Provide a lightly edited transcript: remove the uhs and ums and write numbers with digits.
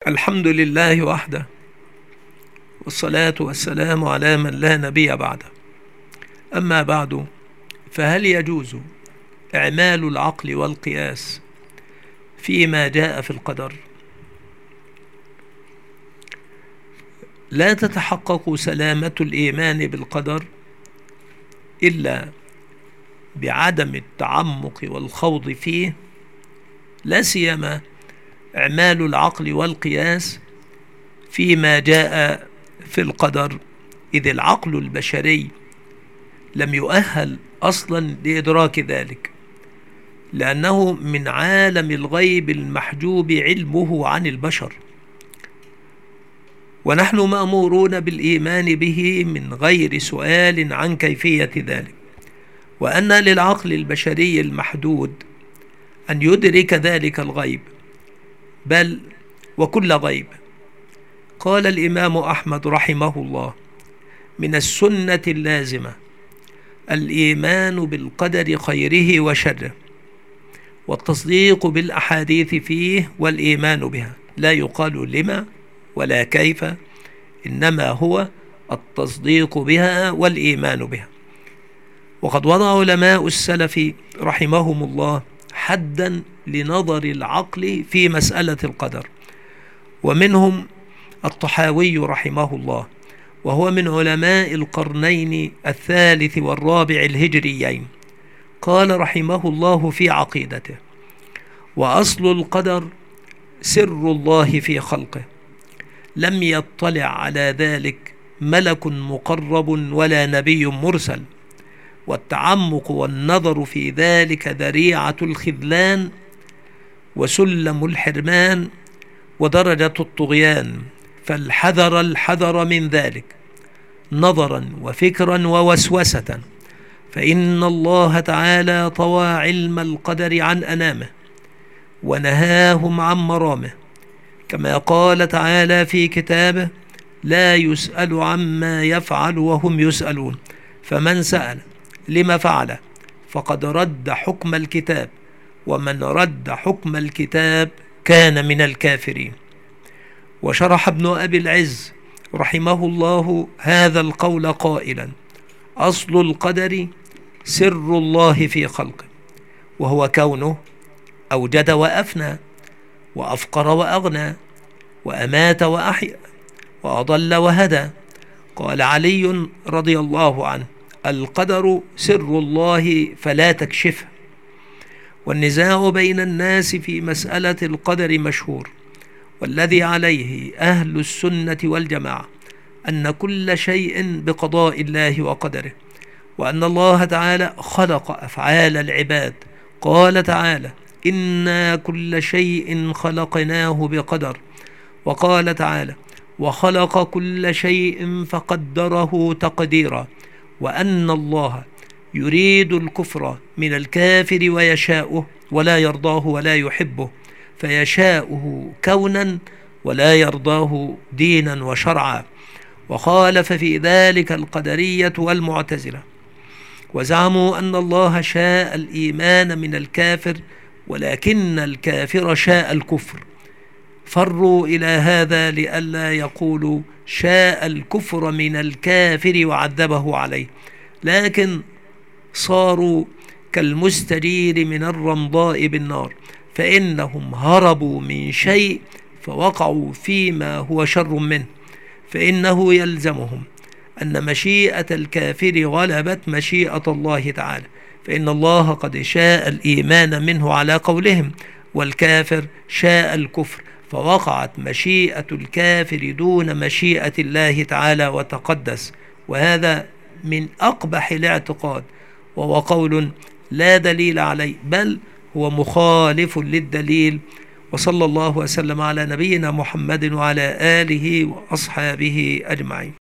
الحمد لله وحده، والصلاة والسلام على من لا نبي بعده. أما بعد، فهل يجوز إعمال العقل والقياس فيما جاء في القدر؟ لا تتحقق سلامة الإيمان بالقدر إلا بعدم التعمق والخوض فيه، لا سيما إعمال العقل والقياس فيما جاء في القدر، إذ العقل البشري لم يؤهل أصلا لإدراك ذلك، لأنه من عالم الغيب المحجوب علمه عن البشر، ونحن مأمورون بالإيمان به من غير سؤال عن كيفية ذلك، وأن للعقل البشري المحدود أن يدرك ذلك الغيب، بل وكل غيب. قال الإمام أحمد رحمه الله: من السنة اللازمة الإيمان بالقدر خيره وشره، والتصديق بالأحاديث فيه والإيمان بها، لا يقال لما ولا كيف، إنما هو التصديق بها والإيمان بها. وقد وضع علماء السلف رحمهم الله حدا لنظر العقل في مسألة القدر، ومنهم الطحاوي رحمه الله، وهو من علماء القرنين الثالث والرابع الهجريين. قال رحمه الله في عقيدته: وأصل القدر سر الله في خلقه، لم يطلع على ذلك ملك مقرب ولا نبي مرسل، والتعمق والنظر في ذلك ذريعة الخذلان وسلم الحرمان ودرجة الطغيان، فالحذر الحذر من ذلك نظرا وفكرا ووسوسة، فإن الله تعالى طوى علم القدر عن أنامه ونهاهم عن مرامه، كما قال تعالى في كتابه: لا يسأل عما يفعل وهم يسألون، فمن سأل لما فعل فقد رد حكم الكتاب، ومن رد حكم الكتاب كان من الكافرين. وشرح ابن أبي العز رحمه الله هذا القول قائلا: أصل القدر سر الله في خلقه، وهو كونه أوجد وأفنى، وأفقر وأغنى، وأمات وأحيا، وأضل وهدى. قال علي رضي الله عنه: القدر سر الله فلا تكشفه. والنزاع بين الناس في مسألة القدر مشهور، والذي عليه أهل السنة والجماعة أن كل شيء بقضاء الله وقدره، وأن الله تعالى خلق أفعال العباد. قال تعالى: إنا كل شيء خلقناه بقدر. وقال تعالى: وخلق كل شيء فقدره تقديرا. وأن الله يريد الكفر من الكافر ويشاؤه ولا يرضاه ولا يحبه، فيشاؤه كونا ولا يرضاه دينا وشرعا. وخالف في ذلك القدرية والمعتزلة، وزعموا أن الله شاء الإيمان من الكافر، ولكن الكافر شاء الكفر، فروا إلى هذا لئلا يقولوا شاء الكفر من الكافر وعذبه عليه، لكن صاروا كالمستجير من الرمضاء بالنار، فإنهم هربوا من شيء فوقعوا فيما هو شر منه، فإنه يلزمهم أن مشيئة الكافر غلبت مشيئة الله تعالى، فإن الله قد شاء الإيمان منه على قولهم، والكافر شاء الكفر، فوقعت مشيئة الكافر دون مشيئة الله تعالى وتقدس. وهذا من أقبح الاعتقاد، وهو قول لا دليل عليه، بل هو مخالف للدليل. وصلى الله وسلم على نبينا محمد وعلى آله وأصحابه أجمعين.